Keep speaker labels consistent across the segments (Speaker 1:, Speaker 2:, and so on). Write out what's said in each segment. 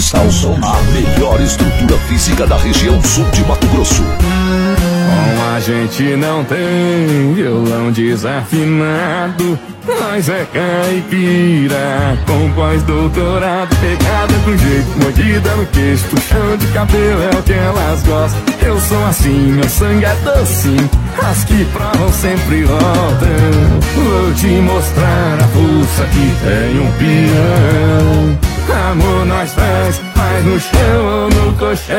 Speaker 1: Cristal Som, a melhor estrutura física da região sul de Mato Grosso.
Speaker 2: Com a gente não tem violão desafinado, nós é caipira, com pós-doutorado, pegada com jeito, mordida no queixo, puxão de cabelo é o que elas gostam. Eu sou assim, meu sangue é docinho, as que provam sempre voltam. Vou te mostrar a força que tem um peão. Amor nós faz no chão ou no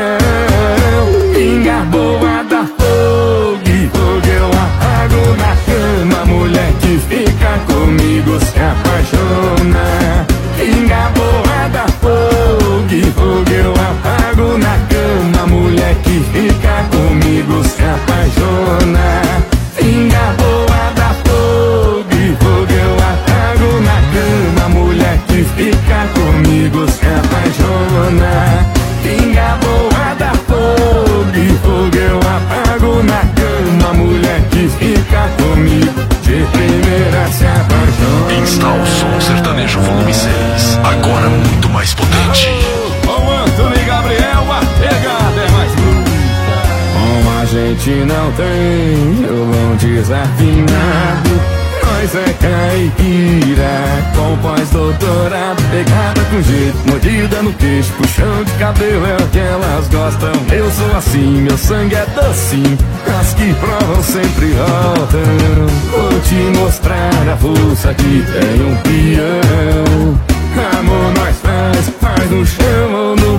Speaker 2: colchão. Pinga boa da fogo, fogo eu apago na cama. Mulher que fica comigo se apaixona. Pinga boa da fogo, fogo eu apago na cama. Mulher que fica comigo se apaixona. Pinga boa da fogo, fogo eu apago na cama. Mulher que fica comigo se apaixona. Pinga boa da fogo, fogo eu apago na cama. Mulher que fica comigo de primeira se apaixona.
Speaker 1: Cristal Som Sertanejo Volume 6, agora muito mais potente.
Speaker 2: Com Antônio e Gabriel, a pegada é mais bruta. Com a gente não tem violão desafinado, nós é caipira, com pós-doutorado, pegada com jeito, mordida no queixo, puxão de cabelo é o que elas gostam. Eu sou assim, meu sangue é docinho, as que provam sempre voltam. Vou te mostrar a força que tem um peão. Amor nós faz no chão ou no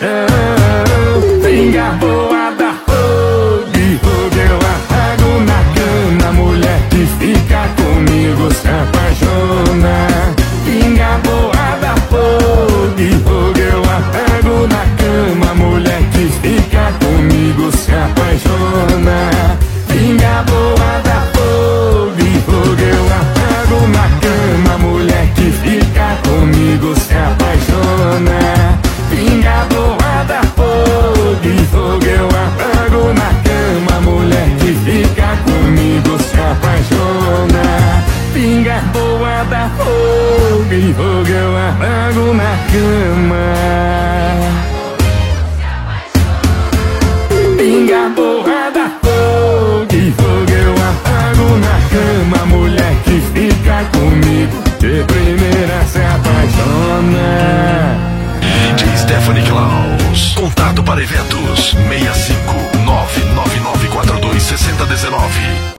Speaker 2: colchão. Pinga boa da fogo, fogo eu apago na cama. Mulher que fica comigo se apaixona. Pinga boa da fogo, fogo eu apago na cama. Mulher que fica comigo se apaixona. Pinga boa da fogo, fogo eu apago na cama. Mulher que fica comigo se apaixona. Pinga boa da fogo, fogo eu apago na cama. Mulher que fica comigo se apaixona. Pinga boa da fogo, fogo eu apago na cama.